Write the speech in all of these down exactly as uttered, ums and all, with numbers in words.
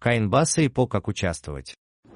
Coinbase и по как участвовать.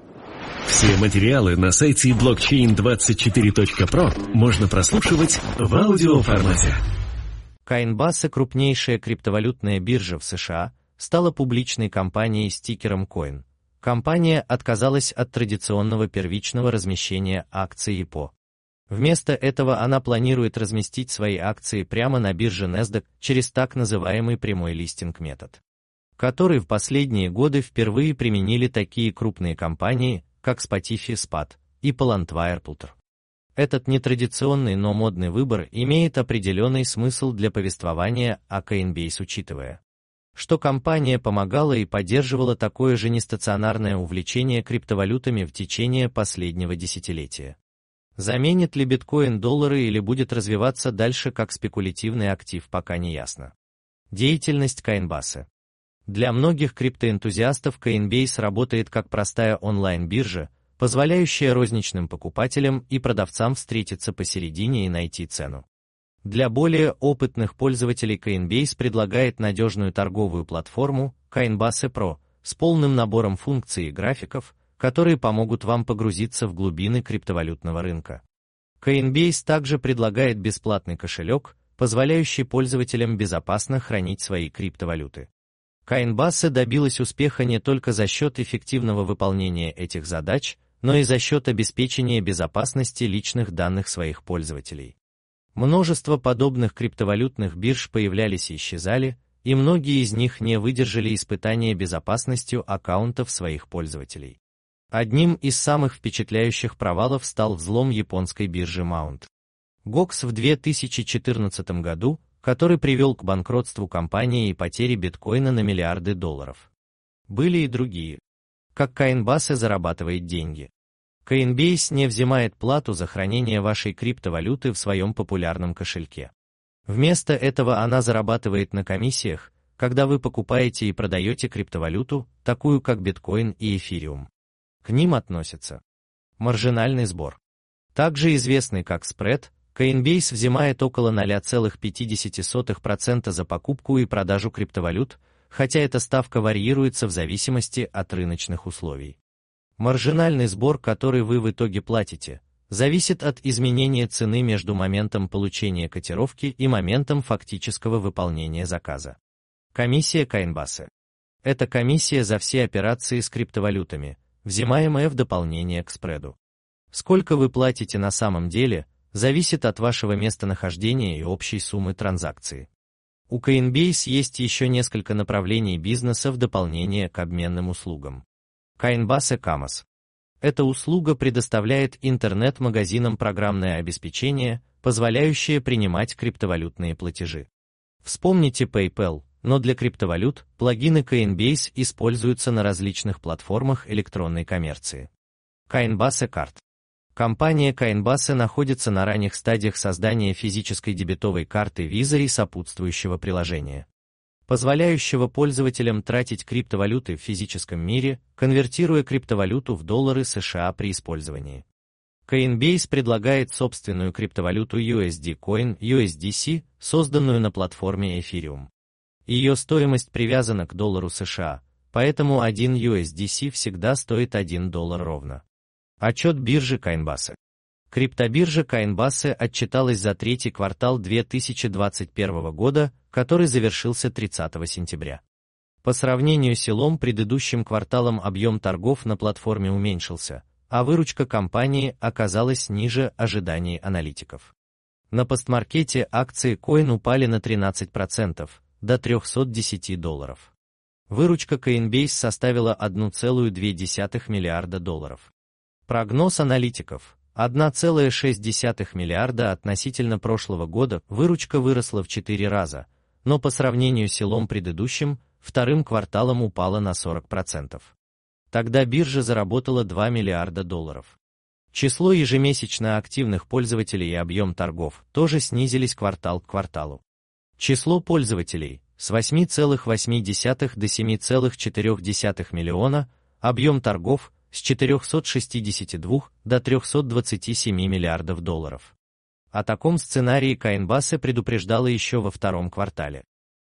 Все материалы на сайте блокчейн двадцать четыре точка про можно прослушивать в аудиоформате. Coinbase, крупнейшая криптовалютная биржа в США, стала публичной компанией с тикером Coin. Компания отказалась от традиционного первичного размещения акций и пэ о. Вместо этого она планирует разместить свои акции прямо на бирже NASDAQ через так называемый прямой листинг метод, который в последние годы впервые применили такие крупные компании, как Spotify, спат и Palantir Pulter. Этот нетрадиционный, но модный выбор имеет определенный смысл для повествования о Coinbase, учитывая, что компания помогала и поддерживала такое же нестационарное увлечение криптовалютами в течение последнего десятилетия. Заменит ли биткоин доллары или будет развиваться дальше как спекулятивный актив, пока не ясно. Деятельность Coinbase. Для многих криптоэнтузиастов Coinbase работает как простая онлайн-биржа, позволяющая розничным покупателям и продавцам встретиться посередине и найти цену. Для более опытных пользователей Coinbase предлагает надежную торговую платформу Coinbase Pro с полным набором функций и графиков, которые помогут вам погрузиться в глубины криптовалютного рынка. Coinbase также предлагает бесплатный кошелек, позволяющий пользователям безопасно хранить свои криптовалюты. Coinbase добилась успеха не только за счет эффективного выполнения этих задач, но и за счет обеспечения безопасности личных данных своих пользователей. Множество подобных криптовалютных бирж появлялись и исчезали, и многие из них не выдержали испытания безопасностью аккаунтов своих пользователей. Одним из самых впечатляющих провалов стал взлом японской биржи Mount. Gox в две тысячи четырнадцатом году, который привел к банкротству компании и потере биткоина на миллиарды долларов. Были и другие. Как Coinbase зарабатывает деньги. Coinbase не взимает плату за хранение вашей криптовалюты в своем популярном кошельке. Вместо этого она зарабатывает на комиссиях, когда вы покупаете и продаете криптовалюту, такую как биткоин и эфириум. К ним относятся маржинальный сбор, также известный как спред. Coinbase взимает около ноль целых пятьдесят сотых процента за покупку и продажу криптовалют, хотя эта ставка варьируется в зависимости от рыночных условий. Маржинальный сбор, который вы в итоге платите, зависит от изменения цены между моментом получения котировки и моментом фактического выполнения заказа. Комиссия Coinbase. Это комиссия за все операции с криптовалютами, взимаемая в дополнение к спреду. Сколько вы платите на самом деле, зависит от вашего местонахождения и общей суммы транзакции. У Coinbase есть еще несколько направлений бизнеса в дополнение к обменным услугам. Coinbase Commerce. Эта услуга предоставляет интернет-магазинам программное обеспечение, позволяющее принимать криптовалютные платежи. Вспомните PayPal, но для криптовалют плагины Coinbase используются на различных платформах электронной коммерции. Coinbase Card. Компания Coinbase находится на ранних стадиях создания физической дебетовой карты Visa и сопутствующего приложения, позволяющего пользователям тратить криптовалюты в физическом мире, конвертируя криптовалюту в доллары США при использовании. Coinbase предлагает собственную криптовалюту ю эс ди Coin ю эс ди си, созданную на платформе Ethereum. Ее стоимость привязана к доллару США, поэтому один ю эс ди си всегда стоит один доллар ровно. Отчет биржи Coinbase. Криптобиржа Coinbase отчиталась за третий квартал две тысячи двадцать первого года, который завершился тридцатого сентября. По сравнению с ИЛом предыдущим кварталом объем торгов на платформе уменьшился, а выручка компании оказалась ниже ожиданий аналитиков. На постмаркете акции Coin упали на тринадцать процентов, до трёхсот десяти долларов. Выручка Coinbase составила одна целая две десятых миллиарда долларов. Прогноз аналитиков – одна целая шесть десятых миллиарда относительно прошлого года, выручка выросла в четыре раза, но по сравнению с ИЛом предыдущим, вторым кварталом упала на сорок процентов. Тогда биржа заработала два миллиарда долларов. Число ежемесячно активных пользователей и объем торгов тоже снизились квартал к кварталу. Число пользователей с восьми целых восьми десятых до семи целых четырёх десятых миллиона, объем торгов с четырёхсот шестидесяти двух до трёхсот двадцати семи миллиардов долларов. О таком сценарии Coinbase предупреждала еще во втором квартале.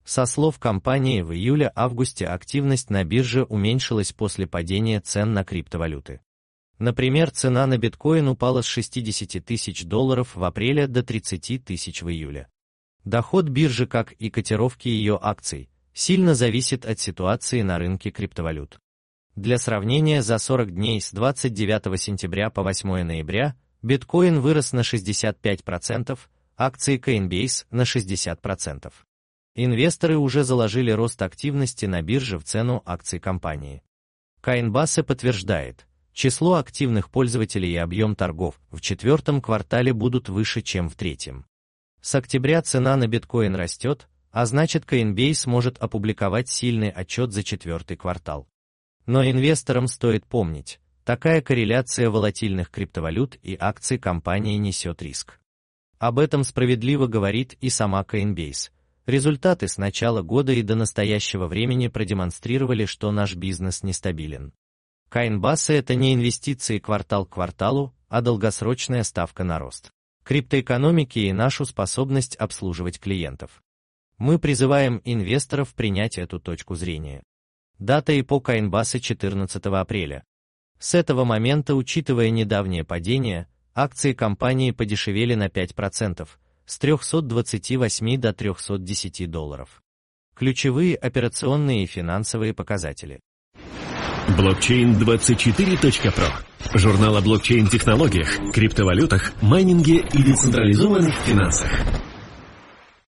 Со слов компании, в июле-августе активность на бирже уменьшилась после падения цен на криптовалюты. Например, цена на биткоин упала с шестидесяти тысяч долларов в апреле до тридцати тысяч в июле. Доход биржи, как и котировки ее акций, сильно зависит от ситуации на рынке криптовалют. Для сравнения, за сорок дней с двадцать девятого сентября по восьмое ноября биткоин вырос на шестьдесят пять процентов, акции Coinbase на шестьдесят процентов. Инвесторы уже заложили рост активности на бирже в цену акций компании. Coinbase подтверждает, число активных пользователей и объем торгов в четвертом квартале будут выше, чем в третьем. С октября цена на биткоин растет, а значит Coinbase может опубликовать сильный отчет за четвертый квартал. Но инвесторам стоит помнить, такая корреляция волатильных криптовалют и акций компании несет риск. Об этом справедливо говорит и сама Coinbase. Результаты с начала года и до настоящего времени продемонстрировали, что наш бизнес нестабилен. Coinbase — это не инвестиции квартал к кварталу, а долгосрочная ставка на рост криптоэкономики и нашу способность обслуживать клиентов. Мы призываем инвесторов принять эту точку зрения. Дата и по Coinbase четырнадцатого апреля. С этого момента, учитывая недавнее падение, акции компании подешевели на пять процентов, с трёхсот двадцати восьми до трёхсот десяти долларов. Ключевые операционные и финансовые показатели. блокчейн двадцать четыре точка про. Журнал о блокчейн-технологиях, криптовалютах, майнинге и децентрализованных финансах.